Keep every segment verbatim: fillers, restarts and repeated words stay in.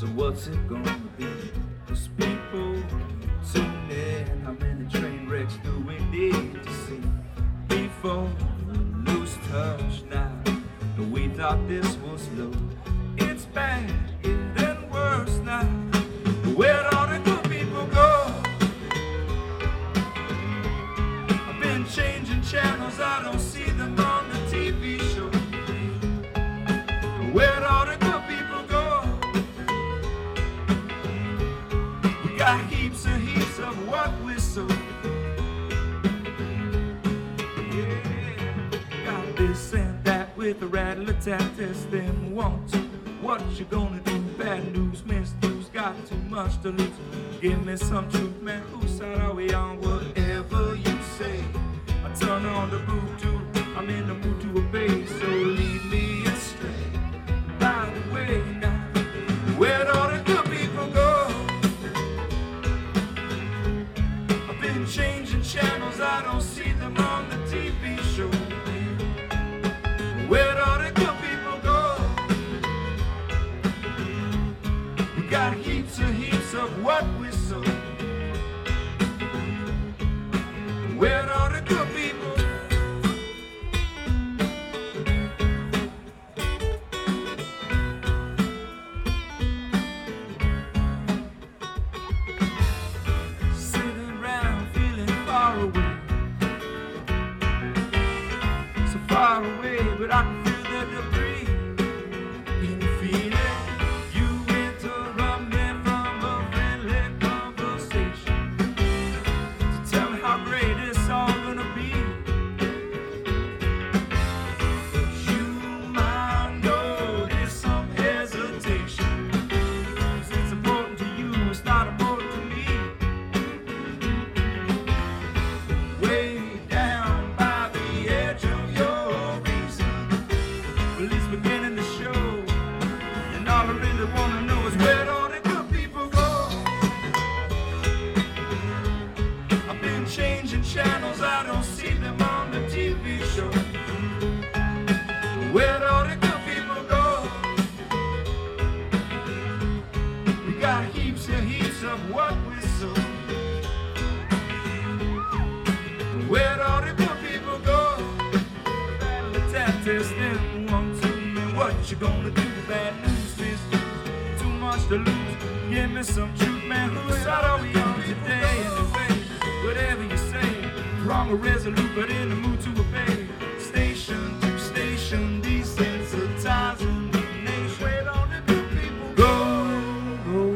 So what's it gonna be? Cause people tune in. How many train wrecks do we need to see before we lose touch now? We thought this was low. It's bad, it's getting worse now. Where'd all the good people go? I've been changing channels, I don't see them on the T V show. Where'd all the good people go? We got heaps and heaps of what we sow. Yeah, got this and that with a rattle attack, test them once. What you gonna do? Bad news, missed news, got too much to lose. Give me some truth, man, whose side are we on? Whatever you say, I turn on the boot too. I'm in the mood to obey, so lead me astray. By the way now, where'd all the good people go? I've been changing channels, I don't see them on the T V show. Where'd all the good people go? We got heaps and heaps of what we sow. Where'd all the good people? Sitting around feeling far away, so far away, but I can feel the debris. Can you feel it? You interrupt me from a friendly conversation to tell me how great it's all gonna be. You might notice some hesitation, 'cause it's important to you, it's not important to me. Way down by the edge of your reason, well, it's beginning to show, and all I really wanna know is where'd all the good people go? I've been changing channels, I don't see them on the T V show. Where'd all the good people go? We got heaps and heaps of what we sow. Where'd all the good people go? Battle attack, test them one, two, and what you gonna do? Bad news, business, too much to lose. Give me some truth, man, whose side are we on today? Anyway, whatever you say, wrong or resolute, but in the mood to obey. Station to station, desensitizing the nation. Where'd all the good people go? Go.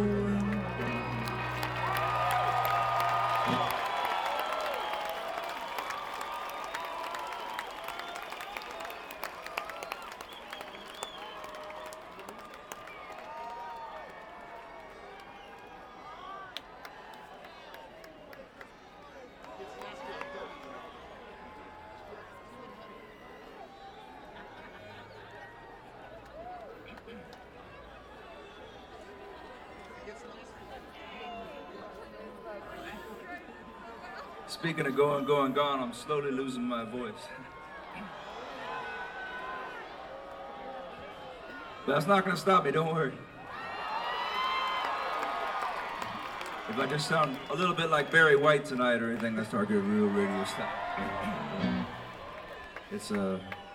Speaking of going, going, gone, I'm slowly losing my voice. But that's not gonna stop me, don't worry. If I just sound a little bit like Barry White tonight or anything, I start getting real radio style. It's a... Uh,